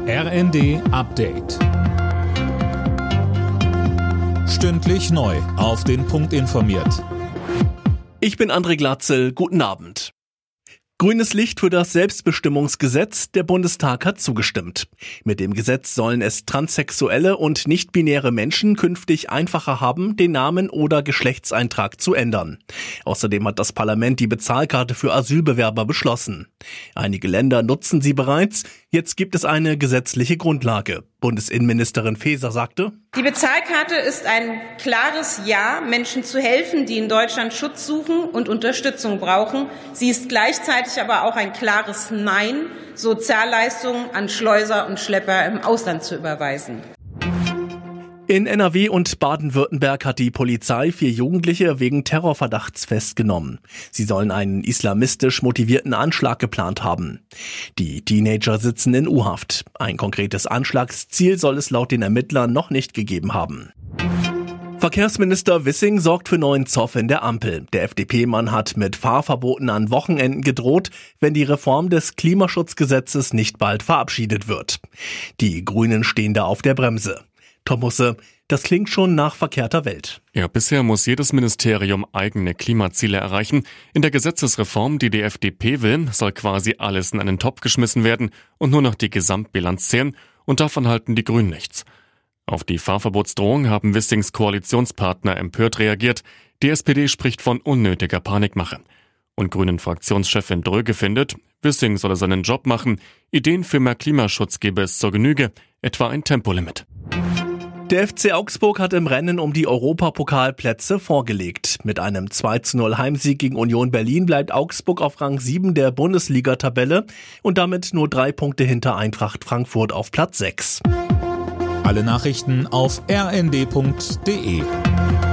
RND Update. Stündlich neu auf den Punkt informiert. Ich bin André Glatzel, guten Abend. Grünes Licht für das Selbstbestimmungsgesetz, der Bundestag hat zugestimmt. Mit dem Gesetz sollen es transsexuelle und nicht-binäre Menschen künftig einfacher haben, den Namen oder Geschlechtseintrag zu ändern. Außerdem hat das Parlament die Bezahlkarte für Asylbewerber beschlossen. Einige Länder nutzen sie bereits, jetzt gibt es eine gesetzliche Grundlage. Bundesinnenministerin Faeser sagte: Die Bezahlkarte ist ein klares Ja, Menschen zu helfen, die in Deutschland Schutz suchen und Unterstützung brauchen. Sie ist gleichzeitig aber auch ein klares Nein, Sozialleistungen an Schleuser und Schlepper im Ausland zu überweisen. In NRW und Baden-Württemberg hat die Polizei 4 Jugendliche wegen Terrorverdachts festgenommen. Sie sollen einen islamistisch motivierten Anschlag geplant haben. Die Teenager sitzen in U-Haft. Ein konkretes Anschlagsziel soll es laut den Ermittlern noch nicht gegeben haben. Verkehrsminister Wissing sorgt für neuen Zoff in der Ampel. Der FDP-Mann hat mit Fahrverboten an Wochenenden gedroht, wenn die Reform des Klimaschutzgesetzes nicht bald verabschiedet wird. Die Grünen stehen da auf der Bremse. Tom Husse, das klingt schon nach verkehrter Welt. Ja, bisher muss jedes Ministerium eigene Klimaziele erreichen. In der Gesetzesreform, die FDP will, soll quasi alles in einen Topf geschmissen werden und nur noch die Gesamtbilanz zählen, und davon halten die Grünen nichts. Auf die Fahrverbotsdrohung haben Wissings Koalitionspartner empört reagiert. Die SPD spricht von unnötiger Panikmache. Und Grünen-Fraktionschefin Dröge findet, Wissing solle seinen Job machen. Ideen für mehr Klimaschutz gäbe es zur Genüge, etwa ein Tempolimit. Der FC Augsburg hat im Rennen um die Europapokalplätze vorgelegt. Mit einem 2:0 Heimsieg gegen Union Berlin bleibt Augsburg auf Rang 7 der Bundesliga-Tabelle und damit nur 3 Punkte hinter Eintracht Frankfurt auf Platz 6. Alle Nachrichten auf rnd.de.